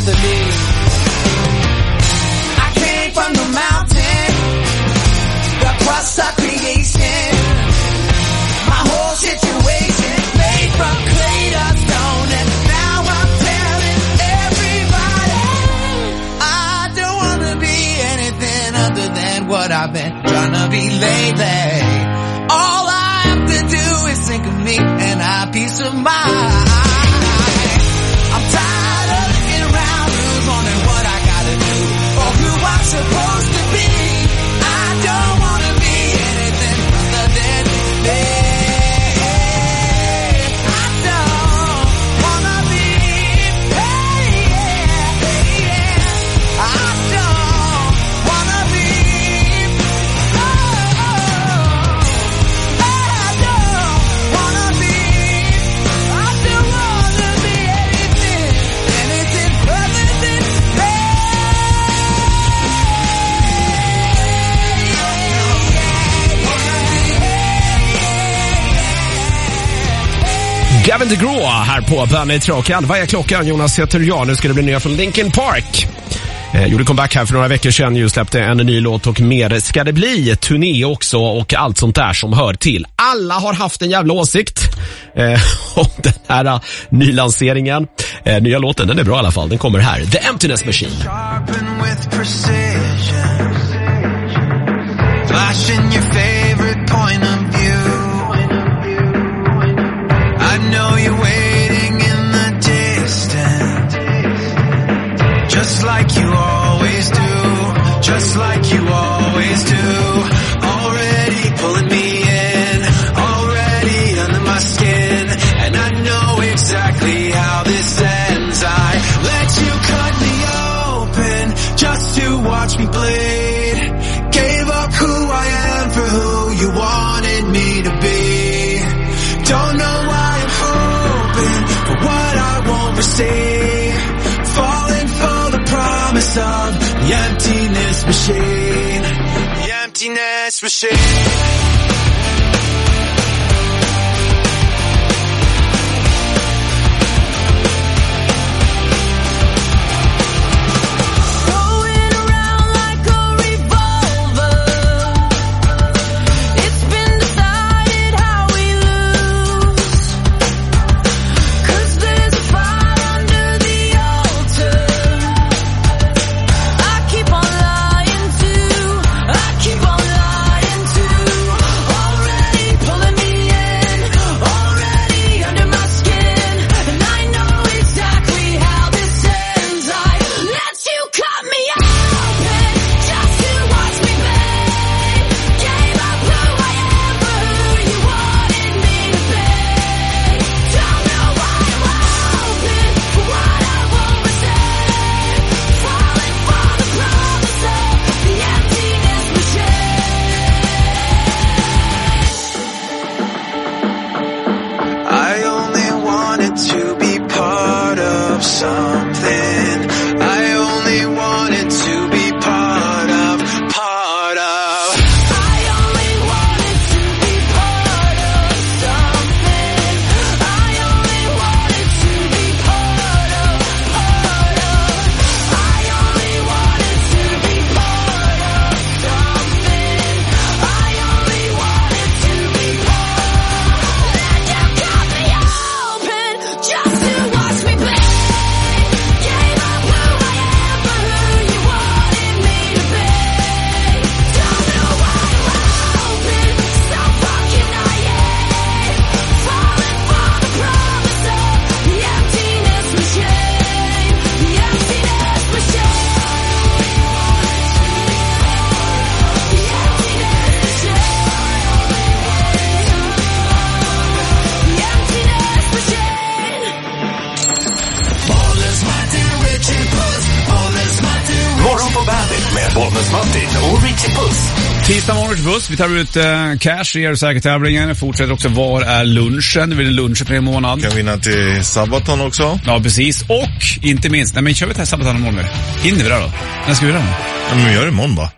Anthony. I came from the mountain, the crust of creation. My whole situation made from clay to stone, and now I'm telling everybody I don't wanna be anything other than what I've been trying to be lately. All I have to do is think of me and have peace of mind. I'm tired of looking around, who's wondering what I gotta do or who I'm supposed to be. I don't wanna be anything other than me. I don't wanna be, I don't wanna be, I don't wanna be anything other than me. Gavin DeGraw här på Planet Rock. Vad är klockan? Jonas heter jag. Nu ska det bli nya från Linkin Park. Gjorde comeback här för några veckor sedan. Just släppte en ny låt och mer ska det bli. Turné också och allt sånt där som hör till. Alla har haft en jävla åsikt om den här nylanseringen. Nya låten, den är bra i alla fall. Den kommer här. The Emptiness Machine. Flashing your favorite point of view. I know you're waiting in the distance, just like you always do, just like you always do. Already pulling me in, already under my skin, and I know exactly how this ends. I let you cut me open just to watch me bleed. Gave up who I am for who you wanted me to be. Don't know why I'm hoping for what I won't receive. Falling for the promise of the emptiness machine. The emptiness machine. Tisdag morgons buss, vi tar ut cash i säkertävlingen. Fortsätter också, var är lunchen? Det blir lunchen per månad. Kan vinna till Sabaton också. Ja, precis. Och inte minst, nej men kör vi till Sabaton imorgon med. Hinner vi där då? När ska vi göra det? Ja, men vi gör det imorgon bara.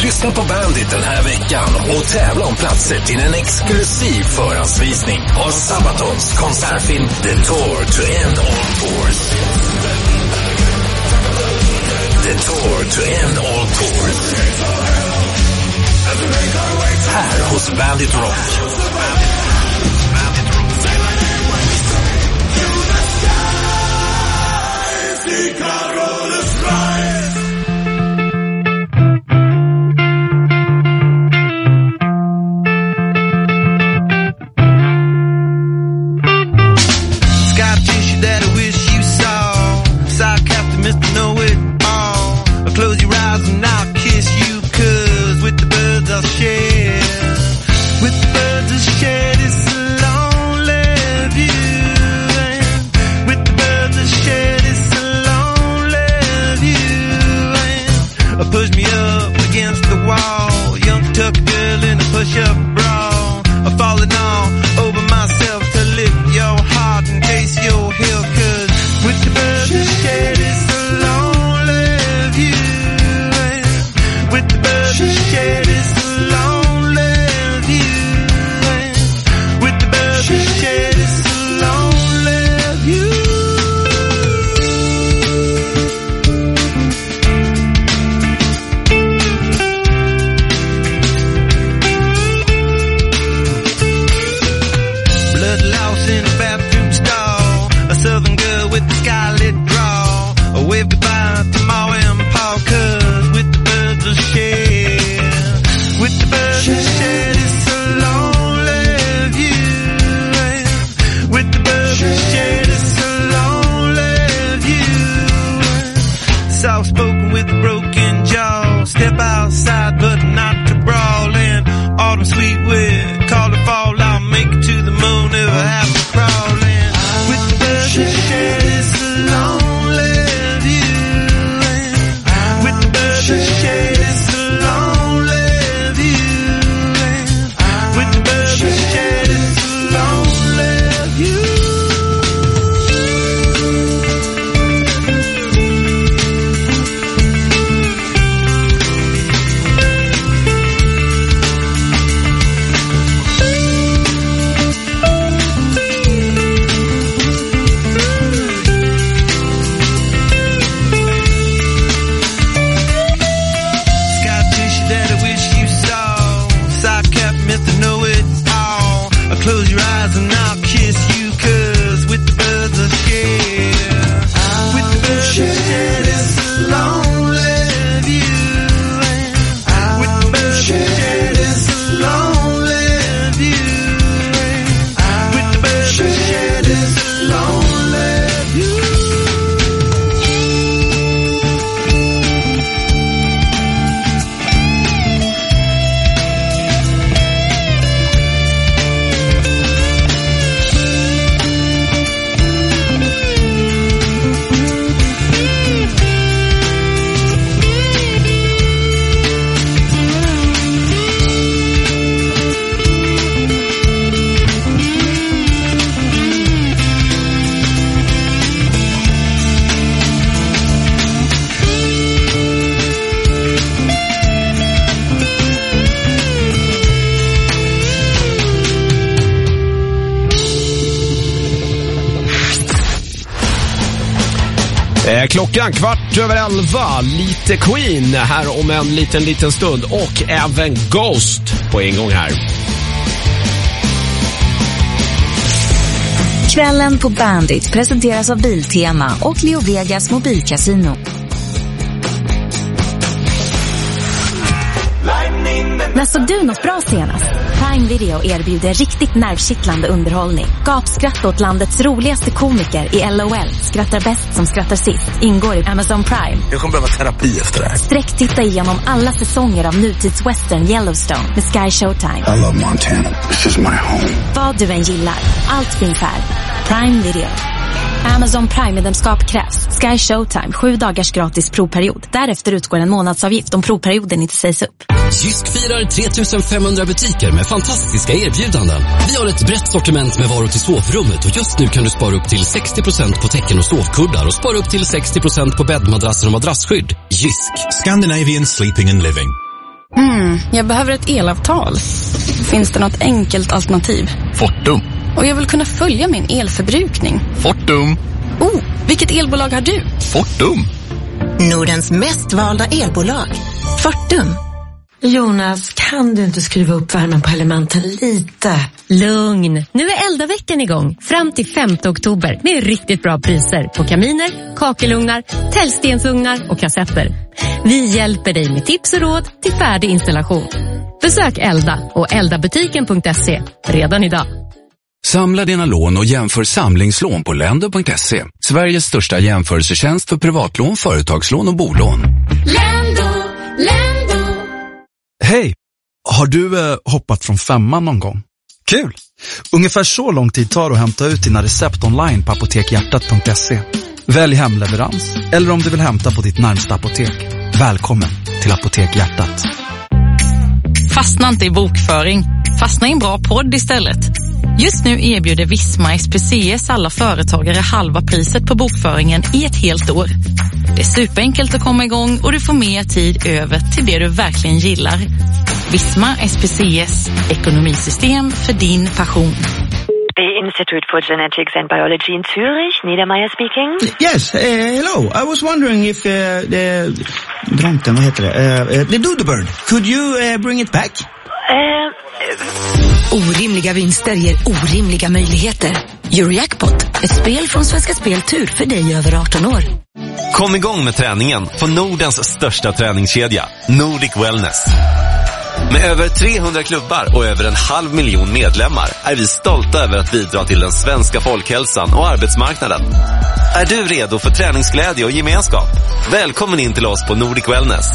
Lyssna på Bandit den här veckan och tävla om platser till en exklusiv förhandsvisning av Sabatons konsertfilm The Tour to End All Tours. The Tour to End All Tours. Här hos Bandit Rock. Close your eyes and I'll kiss you, 'cause with the birds I'll share. With the birds I'll share this lonely view. And with the birds I'll share this lonely view. And push me up against the wall, young tuck girl in a push-up bra. I'm falling all over myself to lift your heart and taste your heel, 'cause with the birds I'll share this lonely view. With the birds that share this lonely view. With the birds that share this lonely view. Blood loss in a bathroom stall. A southern girl with the scarlet draw. A wave goodbye to Ma and Pa, 'cause with the birds that share. With the birds that share this lonely view. With the birds that share this lonely view. Soft spoken with a broken jaw. Step outside but not to brawl. And autumn sweet with call to fall. I'll make it to the moon if I have to crawl in. With the birds that share this lonely view. With the birds that share this lonely view. With the birds that share this lonely view. Close your eyes and I'll kiss you, 'cause with the birds I share. With the birds I share this lonely view. With the birds I share this lonely view. With the birds I share this lonely view. Klockan 11:15, lite Queen här om en liten stund och även Ghost på en gång här. Kvällen på Bandit presenteras av Biltema och Leo Vegas mobilkasino. När såg du något bra senast? Prime Video erbjuder riktigt nervkittlande underhållning. Gapskratt åt landets roligaste komiker i LOL. Skrattar bäst som skrattar sist. Ingår i Amazon Prime. Jag kommer behöva terapi efter det här. Sträcktitta igenom alla säsonger av nutidswestern Yellowstone med Sky Showtime. I love Montana. This is my home. Vad du än gillar. Allt finns här. Prime Video. Amazon Prime-medlemskap krävs. Sky Showtime, 7 dagars gratis provperiod. Därefter utgår en månadsavgift om provperioden inte sägs upp. Jysk firar 3500 butiker med fantastiska erbjudanden. Vi har ett brett sortiment med varor till sovrummet och just nu kan du spara upp till 60% på täcken och sovkuddar och spara upp till 60% på bäddmadrasser och madrassskydd. Jysk. Scandinavian Sleeping and Living. Jag behöver ett elavtal. Finns det något enkelt alternativ? Fortum. Och jag vill kunna följa min elförbrukning. Fortum. Vilket elbolag har du? Fortum. Nordens mest valda elbolag. Fortum. Jonas, kan du inte skruva upp värmen på elementen lite? Lugn. Nu är Elda-veckan igång. Fram till 5 oktober med riktigt bra priser på kaminer, kakelugnar, tällstensugnar och kassetter. Vi hjälper dig med tips och råd till färdig installation. Besök Elda och eldabutiken.se redan idag. Samla dina lån och jämför samlingslån på lendo.se. Sveriges största jämförelsetjänst för privatlån, företagslån och bolån. Lendo. Hej! Har du hoppat från 5:an någon gång? Kul! Ungefär så lång tid tar det att hämta ut dina recept online på apotekhjärtat.se. Välj hemleverans eller om du vill hämta på ditt närmsta apotek. Välkommen till Apotek Hjärtat. Fastna inte i bokföring. Fastna i en bra podd istället. Just nu erbjuder Visma SPCS alla företagare halva priset på bokföringen i ett helt år. Det är superenkelt att komma igång och du får mer tid över till det du verkligen gillar. Visma SPCS, ekonomisystem för din passion. The Institute for Genetics and Biology in Zurich, Niedermeyer speaking. Yes, hello. I was wondering if the Dronten, vad heter det? The Doodlebird. Could you bring it back? Orimliga vinster ger orimliga möjligheter. Eurojackpot, ett spel från Svenska Spel Tur för dig över 18 år. Kom igång med träningen på Nordens största träningskedja, Nordic Wellness. Med över 300 klubbar och över 500 000 medlemmar är vi stolta över att bidra till den svenska folkhälsan och arbetsmarknaden. Är du redo för träningsglädje och gemenskap? Välkommen in till oss på Nordic Wellness.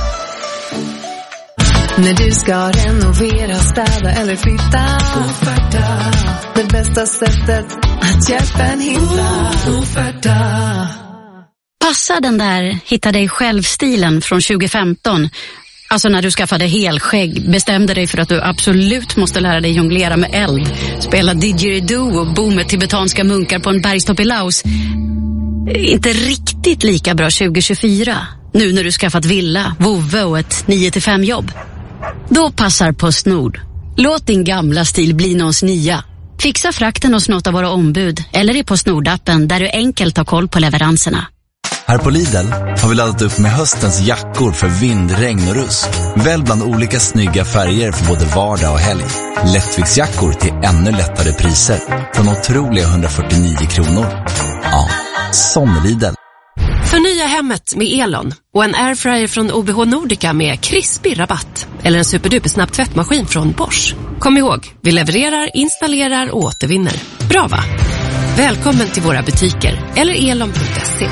När du ska renovera, städa eller flytta, Offerta. Det bästa sättet att hjälpa en hitta. Offerta. Passar den där hitta dig själv-stilen från 2015? Alltså när du skaffade helskägg, bestämde dig för att du absolut måste lära dig jonglera med eld, spela didgeridoo och bo med tibetanska munkar på en bergstopp i Laos. Inte riktigt lika bra 2024, nu när du skaffat villa, vovve och ett 9-5 jobb. Då passar PostNord. Låt din gamla stil bli någons nya. Fixa frakten hos något av våra ombud eller i PostNord-appen där du enkelt har koll på leveranserna. Här på Lidl har vi laddat upp med höstens jackor för vind, regn och rusk. Välj bland olika snygga färger för både vardag och helg. Lättviktsjackor till ännu lättare priser från otroliga 149 kronor. Ja, som Lidl. Förnya hemmet med Elon och en airfryer från OBH Nordica med krispig rabatt. Eller en superduper snabb tvättmaskin från Bosch. Kom ihåg, vi levererar, installerar och återvinner. Bra va? Välkommen till våra butiker eller elon.se.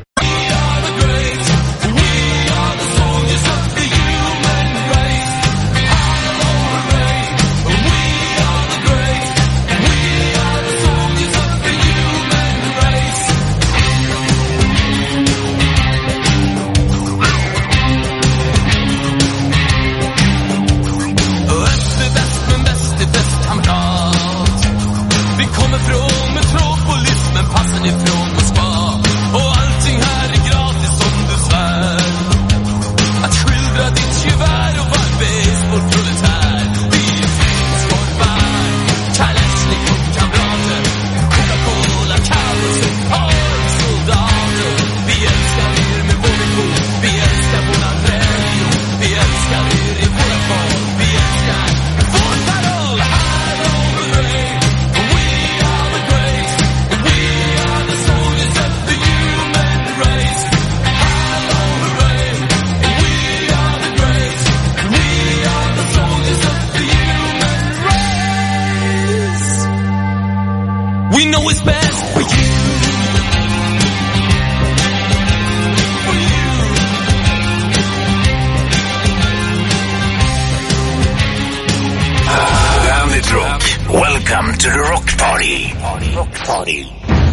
Welcome to the Rock Party. Rock Party.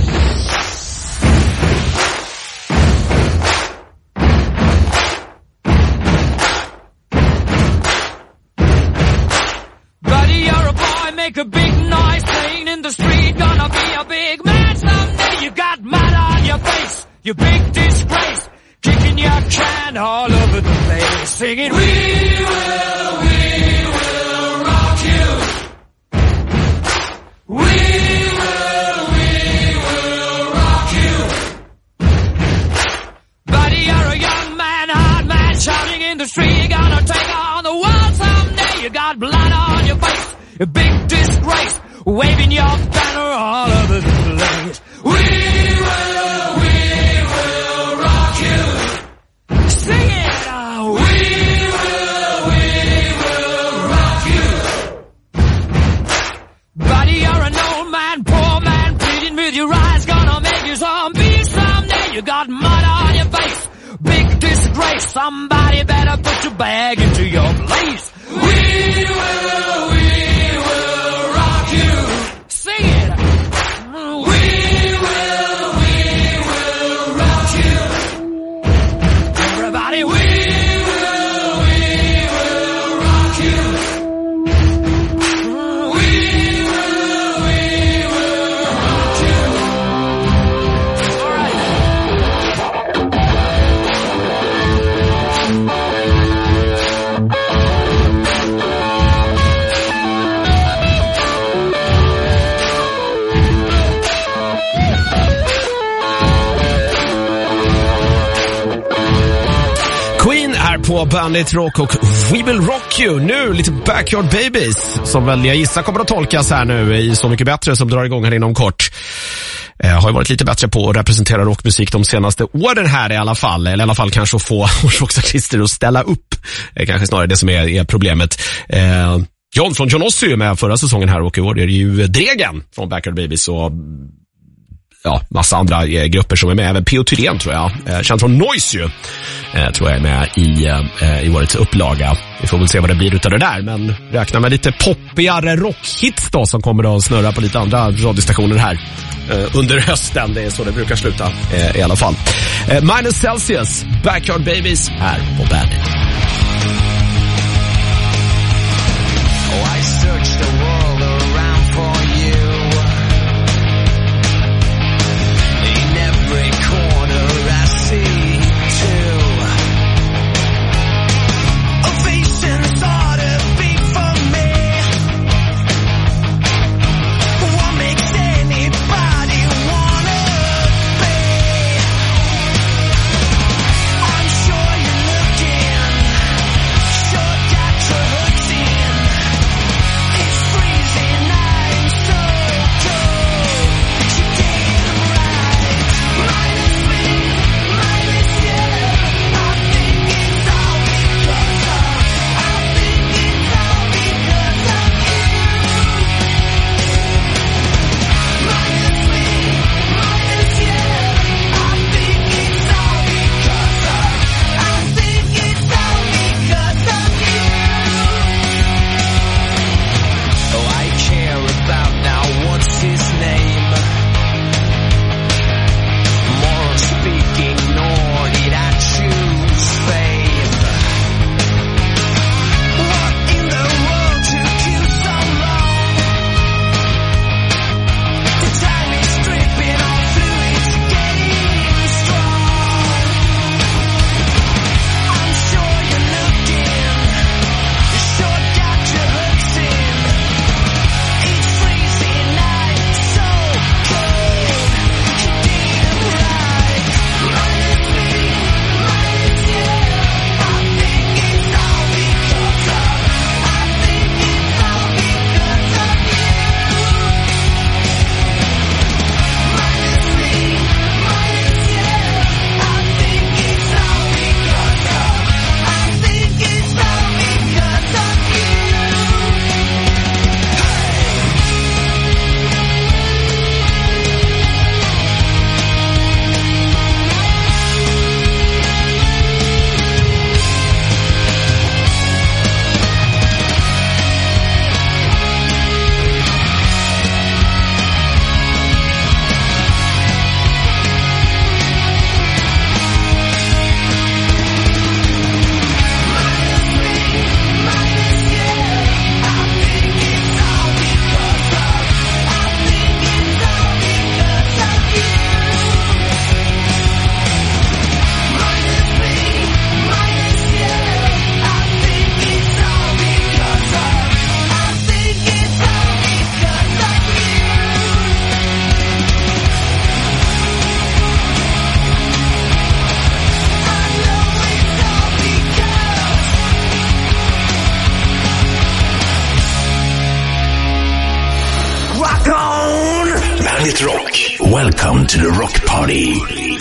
Buddy, you're a boy, make a big noise, playing in the street, gonna be a big man someday. You got mud on your face, you big disgrace. kicking your can all over the place, singing, we will rock you. We will rock you. Buddy, you're a young man, hard man, shouting in the street, you're gonna take on the world someday. You got blood on your face, a big disgrace, waving your banner all over the place. We will rock you. Sing it! We will rock you. Buddy, you're an old man, poor man, pleading with your eyes, gonna make you zombie someday. You got mud on your face, big disgrace. Somebody better put your bag into your place. We will rock you. Sing it! We will rock you. Everybody, we will rock you. We will rock you. All right. Queen är på Bandit Rock och We Will Rock You. Nu lite Backyard Babies som väl jag gissar kommer att tolkas här nu i Så Mycket Bättre som drar igång här inom kort. Har ju varit lite bättre på att representera rockmusik de senaste åren här i alla fall. Eller i alla fall kanske att få rocksartister att ställa upp. Kanske snarare det som är problemet. John från John Ossie är med förra säsongen här och i år är det ju Dregen från Backyard Babies och ja, massa andra grupper som är med. Även P.O. Thyrén tror jag. Känd från Noise ju. Tror jag är med i årets upplaga. Vi får väl se vad det blir utav det där. Men räkna med lite poppigare rockhits då som kommer att snurra på lite andra radiostationer här under hösten. Det är så det brukar sluta i alla fall. Minus Celsius, Backyard Babies här på Bandit. Oh, I searched the world around for you. In every corner I see too. Ovations ought to be for me. What makes anybody wanna be? I'm sure you're looking, sure got your hooks in. It's Welcome to the Rock Party.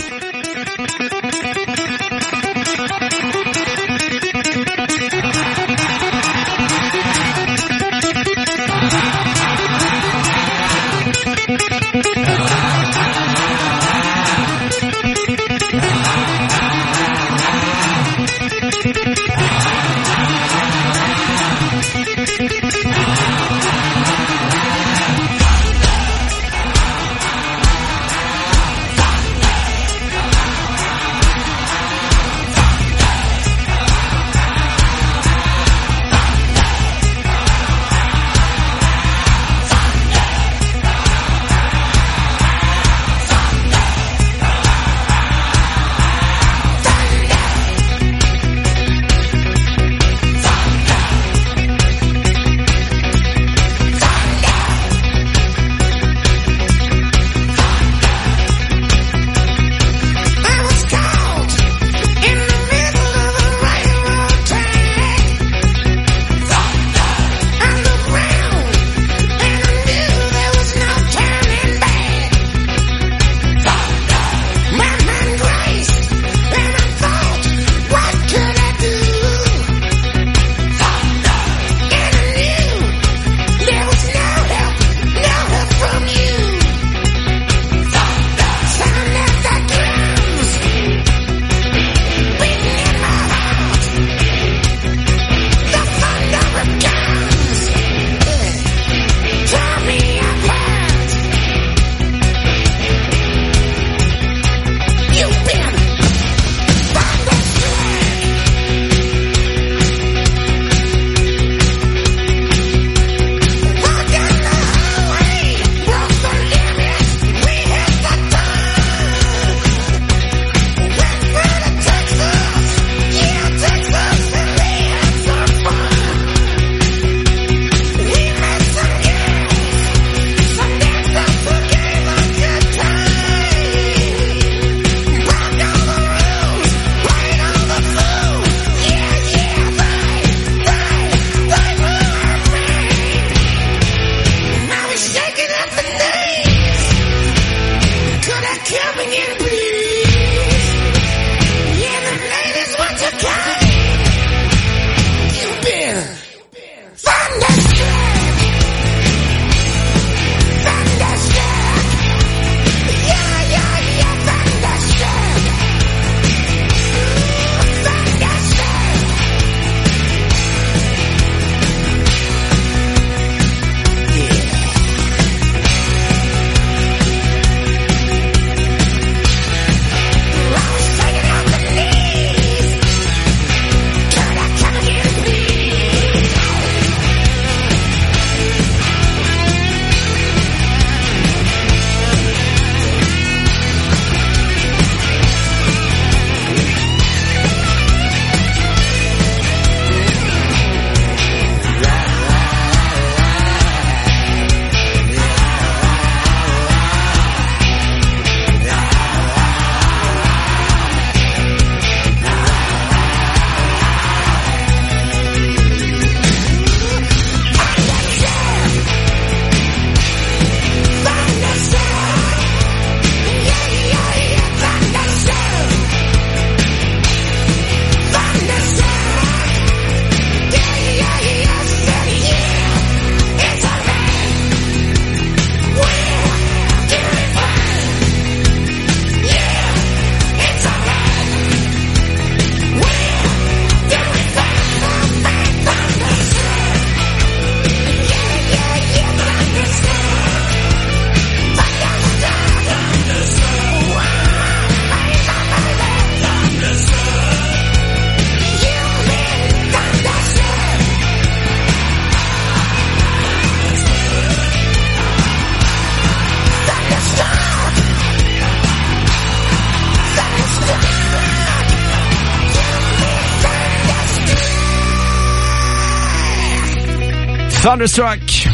Thunderstruck,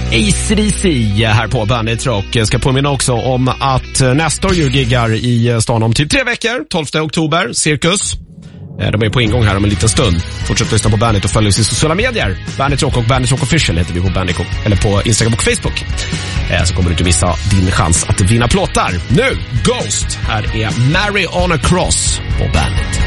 AC/DC här på Bandit Rock. Jag ska påminna också om att nästa år giggar i stan om typ 3 veckor, 12 oktober, Cirkus. De är på ingång här om en liten stund. Fortsätt lyssna på Bandit och följ oss i sociala medier. Bandit Rock och Bandit Rock Official heter vi på Bandit, eller på Instagram och Facebook. Så kommer du inte missa din chans att vinna plåtar. Nu, Ghost. Här är Mary on a Cross på Bandit.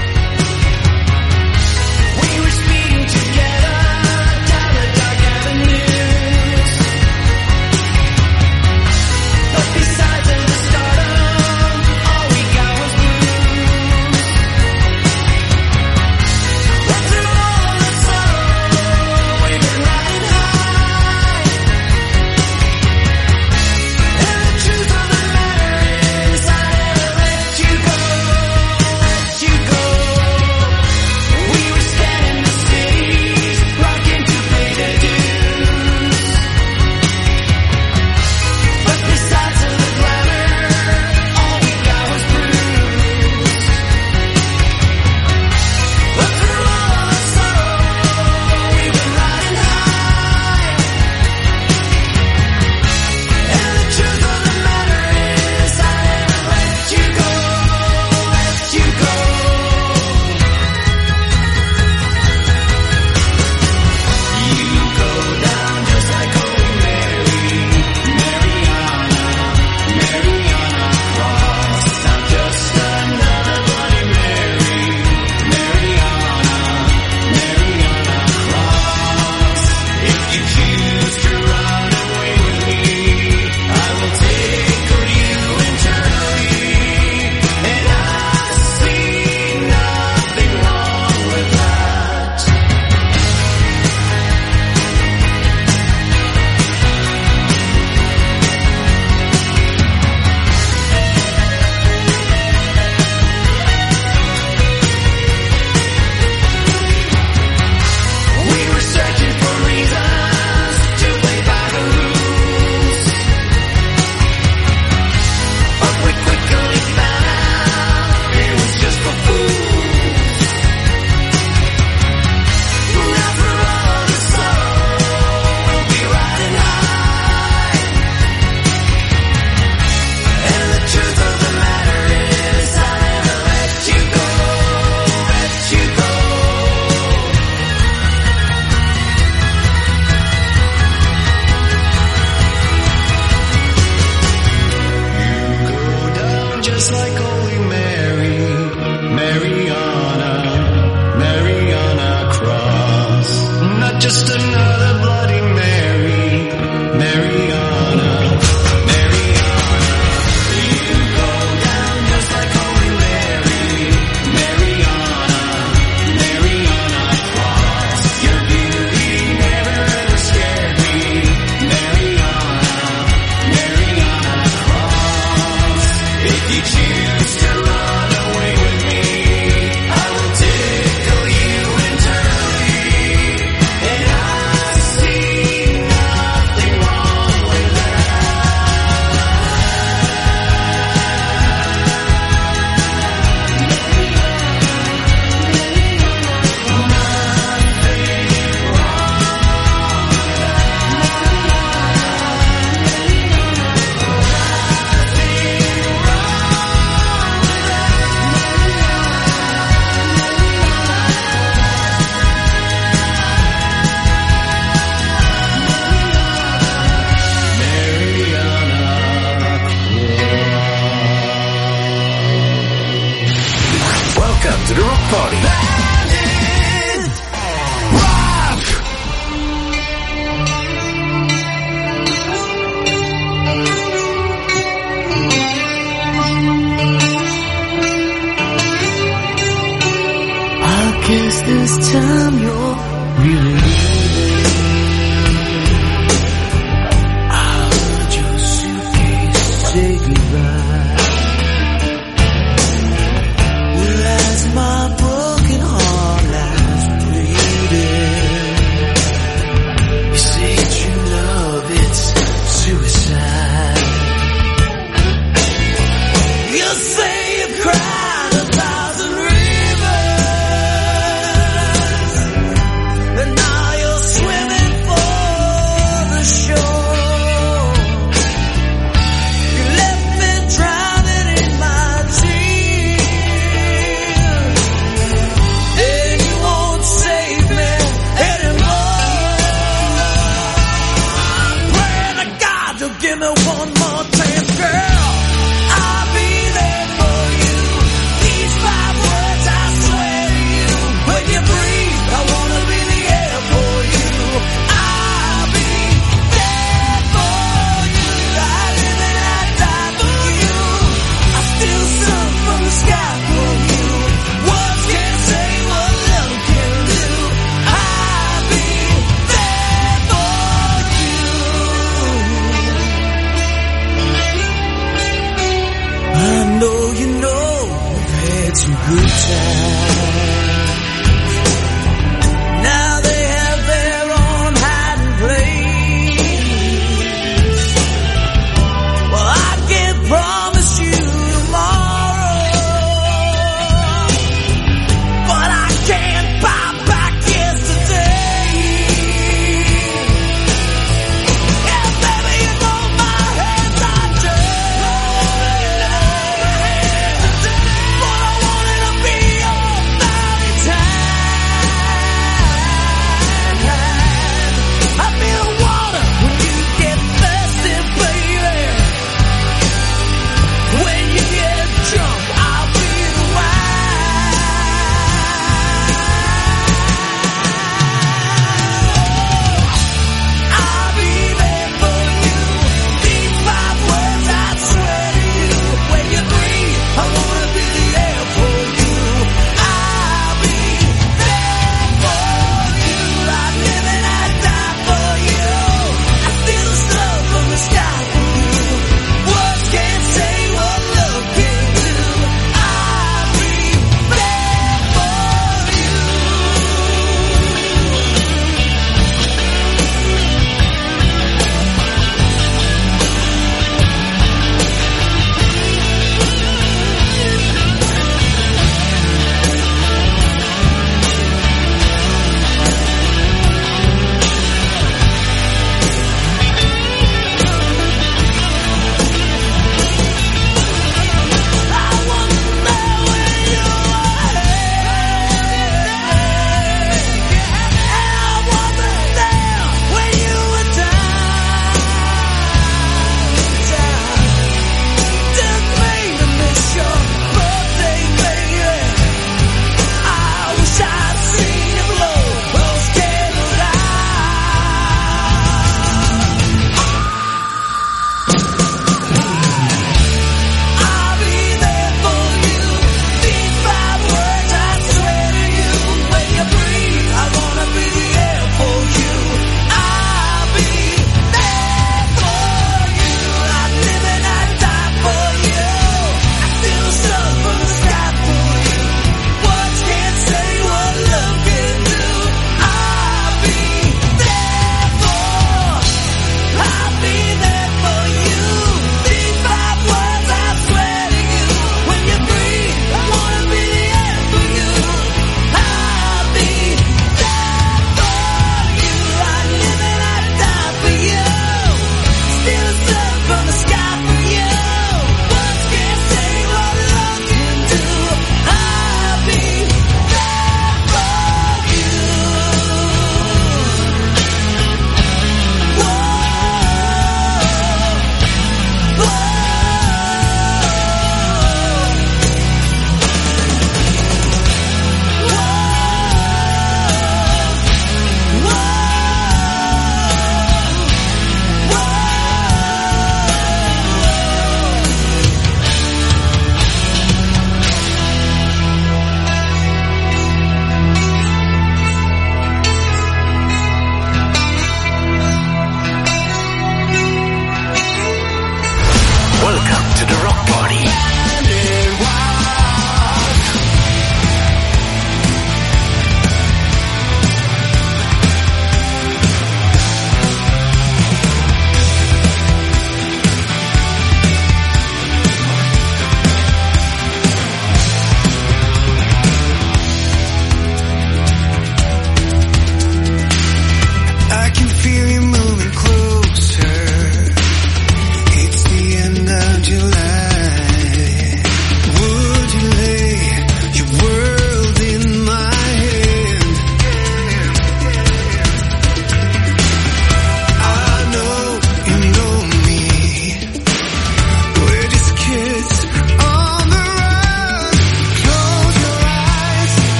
Now you're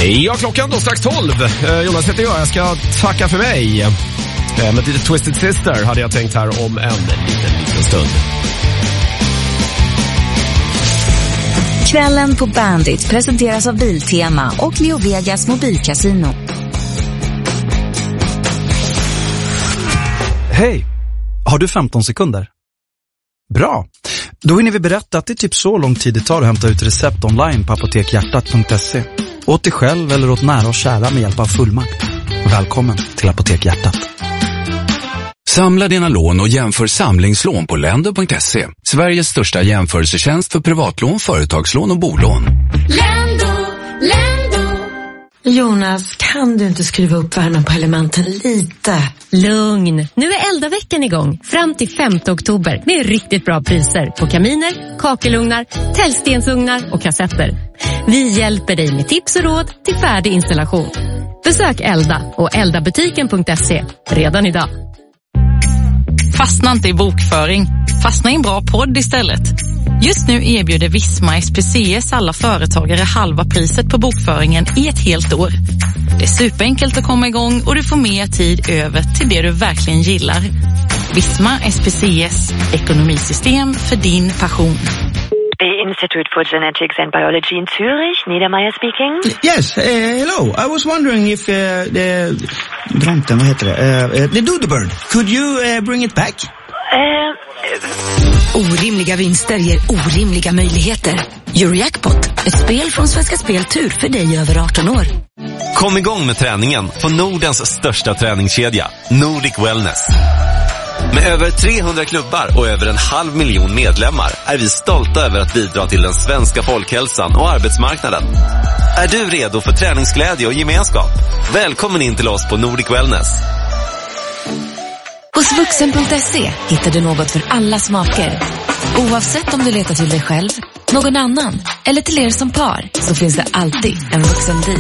Ja, klockan då strax 12. Jonas heter jag ska tacka för mig. Med lite Twisted Sister hade jag tänkt här om en liten stund. Kvällen på Bandit presenteras av Biltema och Leo Vegas mobilkasino. Hej, har du 15 sekunder? Bra, då hinner vi berätta att det är typ så lång tid det tar att hämta ut recept online på apotekhjärtat.se. Åt dig själv eller åt nära och kära med hjälp av fullmakt. Välkommen till Apotek Hjärtat. Samla dina lån och jämför samlingslån på lendo.se. Sveriges största jämförelsetjänst för privatlån, företagslån och bolån. Jonas, kan du inte skruva upp värmen på elementen lite? Lugn. Nu är Elda-veckan igång. Fram till 5 oktober med riktigt bra priser på kaminer, kakelugnar, tällstensugnar och kassetter. Vi hjälper dig med tips och råd till färdig installation. Besök Elda och eldabutiken.se redan idag. Fastna inte i bokföring. Fastna i en bra podd istället. Just nu erbjuder Visma SPCS alla företagare halva priset på bokföringen i ett helt år. Det är superenkelt att komma igång och du får mer tid över till det du verkligen gillar. Visma SPCS, ekonomisystem för din passion. The Institute for Genetics and Biology in Zürich, Niedermeyer speaking. Yes, hello. I was wondering if Dronten, vad heter det? The Doodlebird. Could you bring it back? Orimliga vinster ger orimliga möjligheter. Eurojackpot, ett spel från Svenska Spel Tur för dig över 18 år. Kom igång med träningen på Nordens största träningskedja, Nordic Wellness. Med över 300 klubbar och över 500 000 medlemmar är vi stolta över att bidra till den svenska folkhälsan och arbetsmarknaden. Är du redo för träningsglädje och gemenskap? Välkommen in till oss på Nordic Wellness. Hos vuxen.se hittar du något för alla smaker. Oavsett om du letar till dig själv, någon annan eller till er som par, så finns det alltid en vuxendeal.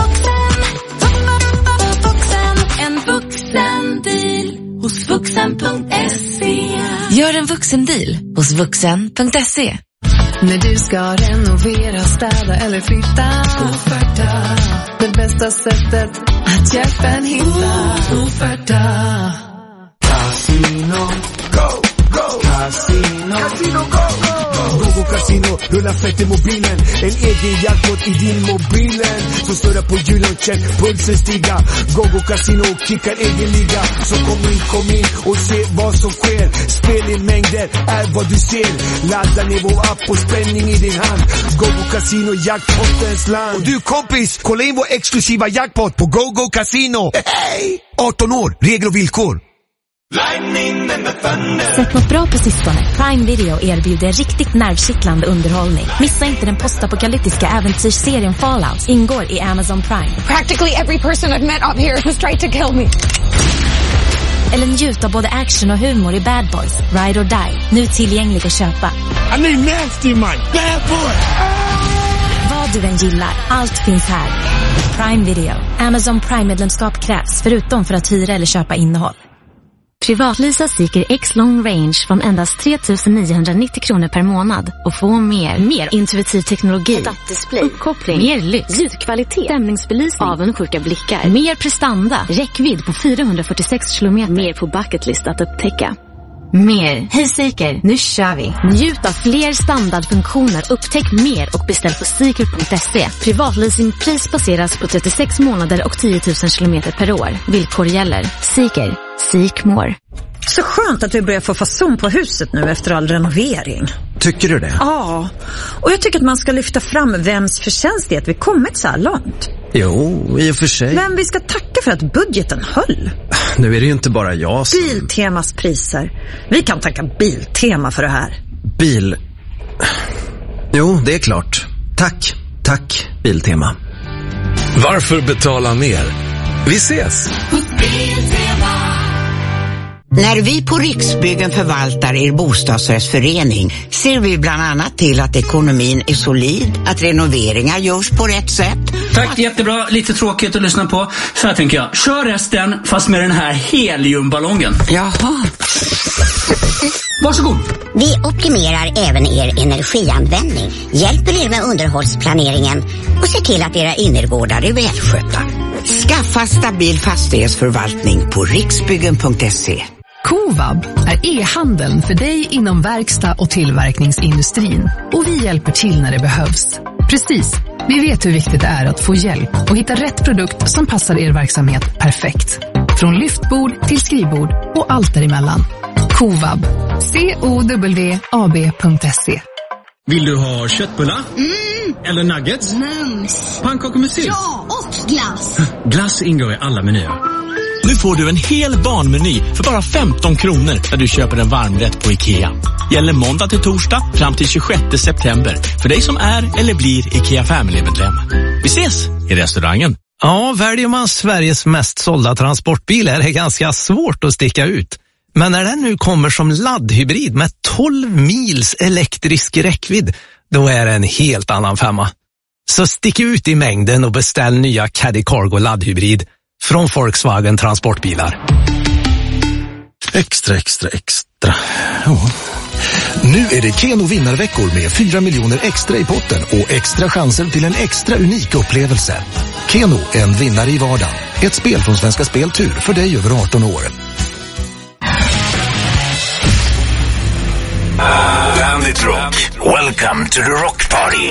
En vuxendeal hos vuxen.se. Gör en vuxendeal hos vuxen.se. När du ska renovera, städa eller flytta, Offerta. Det bästa sättet att hjälpa en hitta. Offerta. Casino, go, go, casino, casino, go, go. Go, go, casino, rulla fett i mobilen. En egen jackpot i din mobilen. Så snurra på hjulen, check, pulsen stiga. Go, go, casino, kickar egen liga. Så kom in och se vad som sker. Spel i mängder är vad du ser. Ladda ner vår app och spänning i din hand. Go, go, casino, jackpotens land. Och du kompis, kolla in vår exklusiva jackpot på Go, go, casino. Hey! 18 år, regler och villkor. Sett något bra på sistone. Prime Video erbjuder riktigt nervkittlande underhållning. Missa inte den postapokalyptiska äventyrsserien Fallout. Ingår i Amazon Prime. Practically every person I've met up here has tried to kill me. Eller njut av både action och humor i Bad Boys, Ride or Die. Nu tillgängligt att köpa. I need nasty Mike, bad boy. Vad du än gillar, allt finns här. Prime Video. Amazon Prime-medlemskap krävs, förutom för att hyra eller köpa innehåll. Privatlisa Seeker X Long Range från endast 3 990 kronor per månad. Och få mer intuitiv teknologi, uppkoppling, mer lyx, ljudkvalitet, stämningsbelysning, avundsjuka blickar, mer prestanda, räckvidd på 446 kilometer, mer på bucketlist att upptäcka. Mer. Hej Seeker, nu kör vi. Njut av fler standardfunktioner, upptäck mer och beställ på Seeker.se. Privatleasingpris baseras på 36 månader och 10 000 kilometer per år. Villkor gäller. Seeker. Seek more. Så skönt att vi börjar få fason på huset nu efter all renovering. Tycker du det? Ja, och jag tycker att man ska lyfta fram vems förtjänst det är att vi kommit så här långt. Jo, i och för sig. Men vi ska tacka för att budgeten höll. Nu är det ju inte bara jag som... Biltemas priser. Vi kan tacka Biltema för det här. Jo, det är klart. Tack, Biltema. Varför betala mer? Vi ses! När vi på Riksbyggen förvaltar er bostadsrättsförening ser vi bland annat till att ekonomin är solid, att renoveringar görs på rätt sätt. Tack, jättebra. Lite tråkigt att lyssna på. Så här tänker jag. Kör resten fast med den här heliumballongen. Jaha. Varsågod. Vi optimerar även er energianvändning, hjälper er med underhållsplaneringen och ser till att era innergårdar är välskötta. Skaffa stabil fastighetsförvaltning på riksbyggen.se. Covab är e-handeln för dig inom verkstad- och tillverkningsindustrin. Och vi hjälper till när det behövs. Precis, vi vet hur viktigt det är att få hjälp och hitta rätt produkt som passar er verksamhet perfekt. Från lyftbord till skrivbord och allt däremellan. Covab. COWAB.se. Vill du ha köttbullar? Eller nuggets? Pannkakor med sylt? Ja, och glass. Glass ingår i alla menyer. Nu får du en hel barnmeny för bara 15 kronor när du köper en varmrätt på IKEA. Gäller måndag till torsdag fram till 26 september för dig som är eller blir IKEA Family-medlem. Vi ses i restaurangen. Ja, väljer man Sveriges mest sålda transportbil är det ganska svårt att sticka ut. Men när den nu kommer som laddhybrid med 12 mils elektrisk räckvidd, då är det en helt annan femma. Så stick ut i mängden och beställ nya Caddy Cargo laddhybrid från Volkswagen Transportbilar. Extra. Ja. Nu är det Keno vinnarveckor med 4 miljoner extra i potten och extra chanser till en extra unik upplevelse. Keno, en vinnare i vardagen. Ett spel från Svenska Spel Tur för dig över 18 år. Bandit Rock. Welcome to the Rock Party.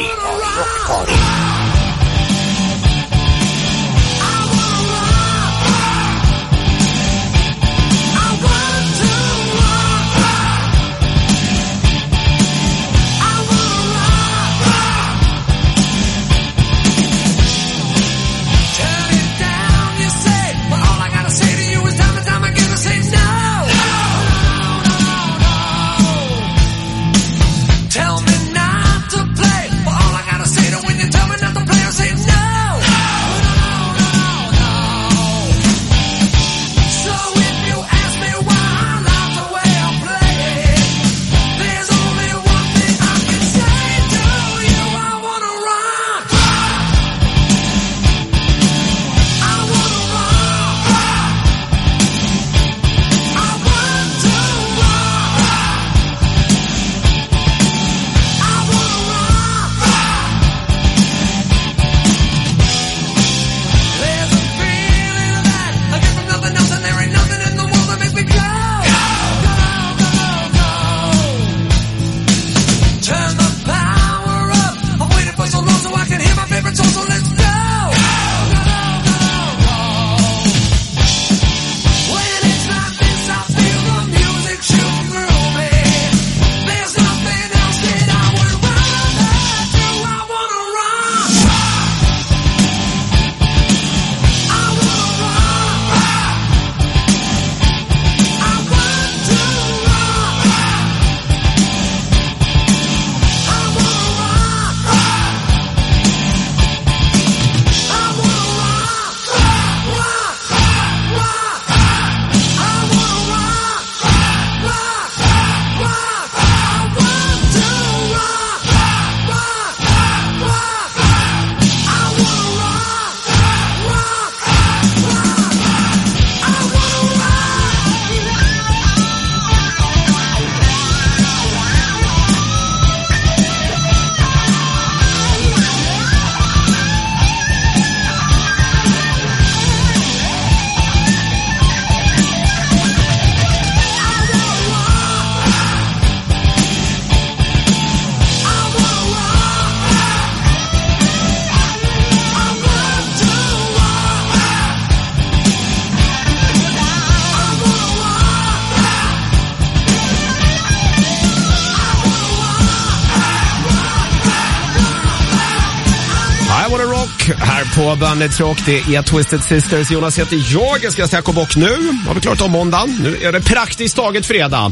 Här på Bandit Rock, det är Twisted Sisters. Jonas heter jag ska stacka bock nu. Har vi klart om måndagen. Nu är det praktiskt taget fredag.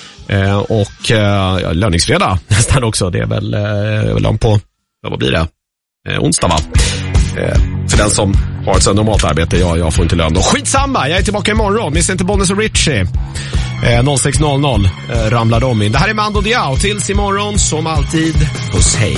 Och löningsfredag nästan också. Det är väl på, vad blir det? Onsdag va? För den som har ett så normalt arbete. Jag får inte lön då. Skitsamma, jag är tillbaka imorgon. Missa inte Bollnäs och Richie. 06:00 ramlar de in. Det här är Mando Diao. Tills imorgon, som alltid, puss hej.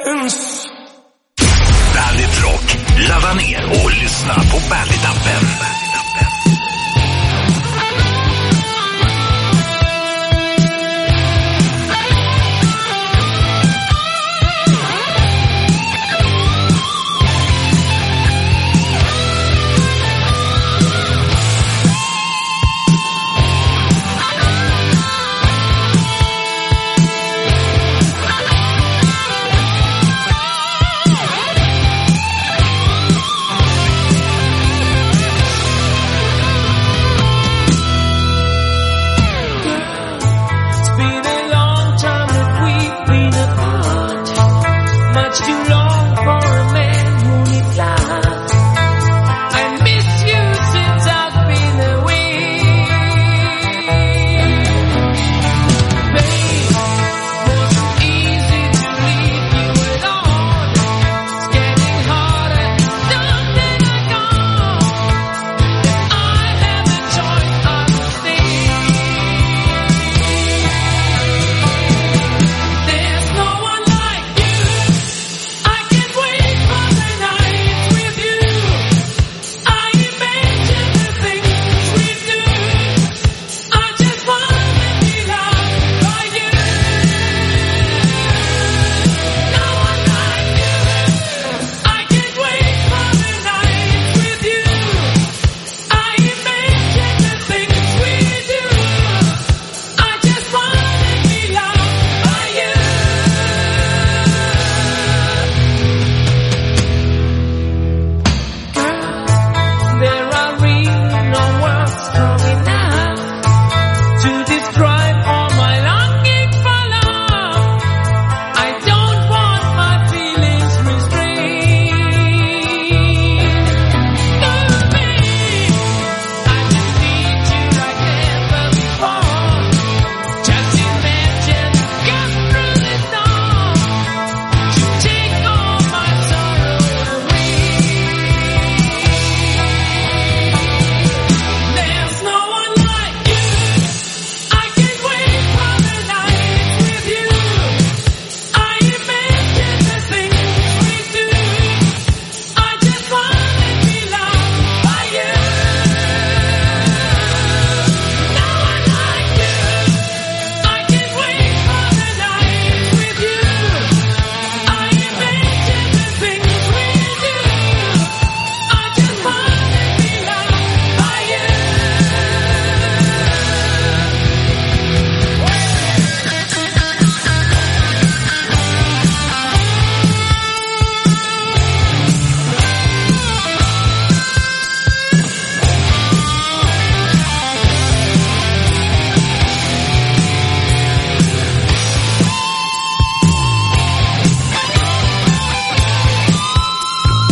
Bandit Rock. Ladda ner och lyssna på Bandit-appen.